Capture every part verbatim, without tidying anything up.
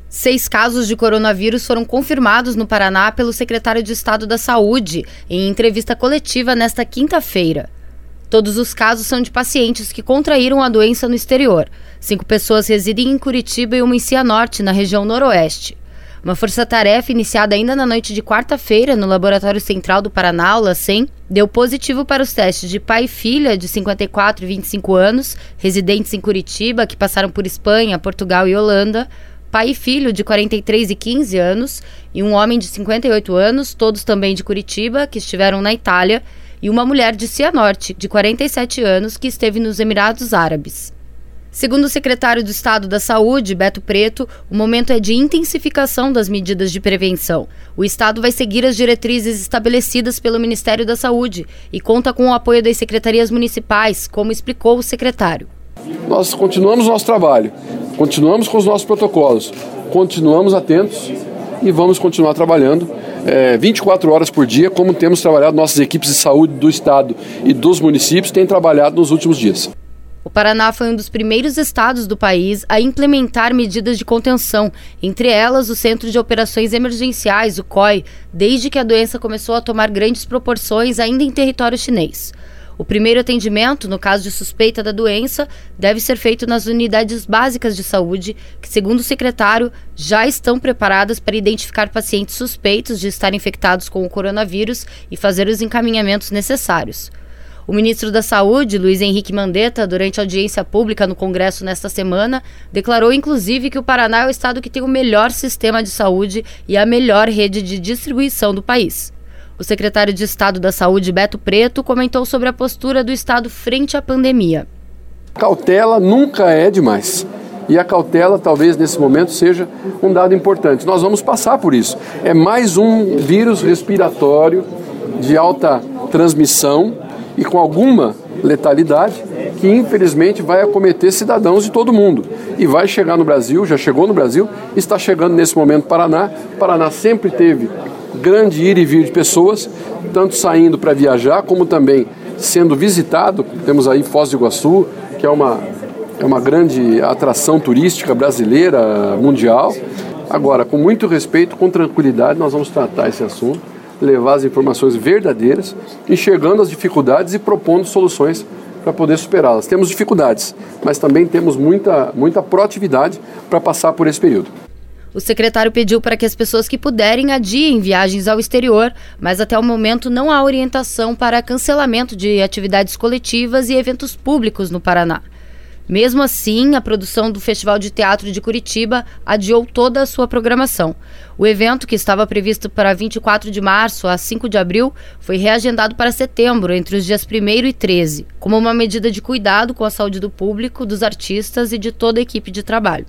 Seis casos de coronavírus foram confirmados no Paraná pelo secretário de Estado da Saúde em entrevista coletiva nesta quinta-feira. Todos os casos são de pacientes que contraíram a doença no exterior. Cinco pessoas residem em Curitiba e uma em Cianorte, na região noroeste. Uma força-tarefa iniciada ainda na noite de quarta-feira no Laboratório Central do Paraná, o LACEN, deu positivo para os testes de pai e filha de cinquenta e quatro e vinte e cinco anos, residentes em Curitiba, que passaram por Espanha, Portugal e Holanda, pai e filho de quarenta e três e quinze anos e um homem de cinquenta e oito anos, todos também de Curitiba, que estiveram na Itália, e uma mulher de Cianorte, de quarenta e sete anos, que esteve nos Emirados Árabes. Segundo o secretário do Estado da Saúde, Beto Preto, o momento é de intensificação das medidas de prevenção. O Estado vai seguir as diretrizes estabelecidas pelo Ministério da Saúde e conta com o apoio das secretarias municipais, como explicou o secretário. Nós continuamos o nosso trabalho, continuamos com os nossos protocolos, continuamos atentos e vamos continuar trabalhando é, vinte e quatro horas por dia, como temos trabalhado, nossas equipes de saúde do Estado e dos municípios têm trabalhado nos últimos dias. O Paraná foi um dos primeiros estados do país a implementar medidas de contenção, entre elas o Centro de Operações Emergenciais, o C O I, desde que a doença começou a tomar grandes proporções ainda em território chinês. O primeiro atendimento, no caso de suspeita da doença, deve ser feito nas unidades básicas de saúde, que, segundo o secretário, já estão preparadas para identificar pacientes suspeitos de estar infectados com o coronavírus e fazer os encaminhamentos necessários. O ministro da Saúde, Luiz Henrique Mandetta, durante a audiência pública no Congresso nesta semana, declarou inclusive que o Paraná é o estado que tem o melhor sistema de saúde e a melhor rede de distribuição do país. O secretário de Estado da Saúde, Beto Preto, comentou sobre a postura do estado frente à pandemia. Cautela nunca é demais. E a cautela, talvez, nesse momento, seja um dado importante. Nós vamos passar por isso. É mais um vírus respiratório de alta transmissão e com alguma letalidade que, infelizmente, vai acometer cidadãos de todo mundo. E vai chegar no Brasil, já chegou no Brasil, está chegando nesse momento no Paraná. O Paraná sempre teve grande ir e vir de pessoas, tanto saindo para viajar, como também sendo visitado. Temos aí Foz do Iguaçu, que é uma, é uma grande atração turística brasileira, mundial. Agora, com muito respeito, com tranquilidade, nós vamos tratar esse assunto, levar as informações verdadeiras, enxergando as dificuldades e propondo soluções para poder superá-las. Temos dificuldades, mas também temos muita, muita proatividade para passar por esse período. O secretário pediu para que as pessoas que puderem adiem viagens ao exterior, mas até o momento não há orientação para cancelamento de atividades coletivas e eventos públicos no Paraná. Mesmo assim, a produção do Festival de Teatro de Curitiba adiou toda a sua programação. O evento, que estava previsto para vinte e quatro de março a cinco de abril, foi reagendado para setembro, entre os dias primeiro e treze, como uma medida de cuidado com a saúde do público, dos artistas e de toda a equipe de trabalho.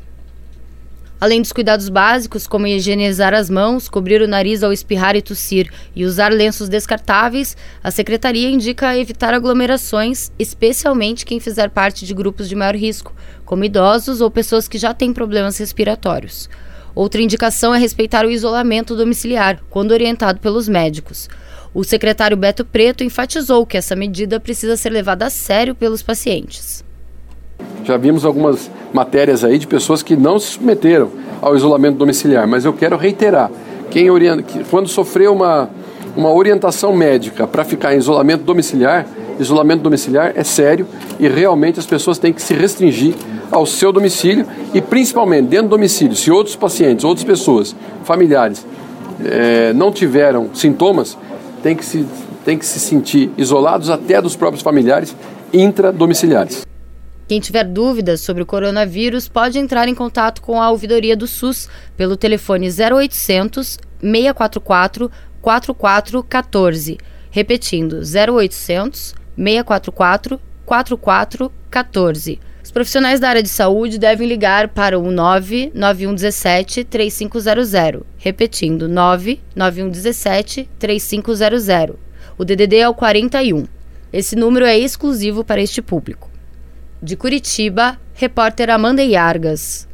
Além dos cuidados básicos, como higienizar as mãos, cobrir o nariz ao espirrar e tossir e usar lenços descartáveis, a Secretaria indica evitar aglomerações, especialmente quem fizer parte de grupos de maior risco, como idosos ou pessoas que já têm problemas respiratórios. Outra indicação é respeitar o isolamento domiciliar, quando orientado pelos médicos. O secretário Beto Preto enfatizou que essa medida precisa ser levada a sério pelos pacientes. Já vimos algumas matérias aí de pessoas que não se submeteram ao isolamento domiciliar, mas eu quero reiterar, quem orienta, que quando sofreu uma, uma orientação médica para ficar em isolamento domiciliar, isolamento domiciliar é sério e realmente as pessoas têm que se restringir ao seu domicílio e principalmente dentro do domicílio, se outros pacientes, outras pessoas, familiares, é, não tiveram sintomas, tem que, se, tem que se sentir isolados até dos próprios familiares intradomiciliares. Quem tiver dúvidas sobre o coronavírus pode entrar em contato com a ouvidoria do SUS pelo telefone zero oitocentos, seis quatro quatro, quatro quatro um quatro. Repetindo, zero oitocentos, seis quatro quatro, quatro quatro um quatro. Os profissionais da área de saúde devem ligar para o nove nove um um sete, três cinco zero zero. Repetindo, nove nove um um sete, três cinco zero zero. O D D D é o quarenta e um. Esse número é exclusivo para este público. De Curitiba, repórter Amanda Iargas.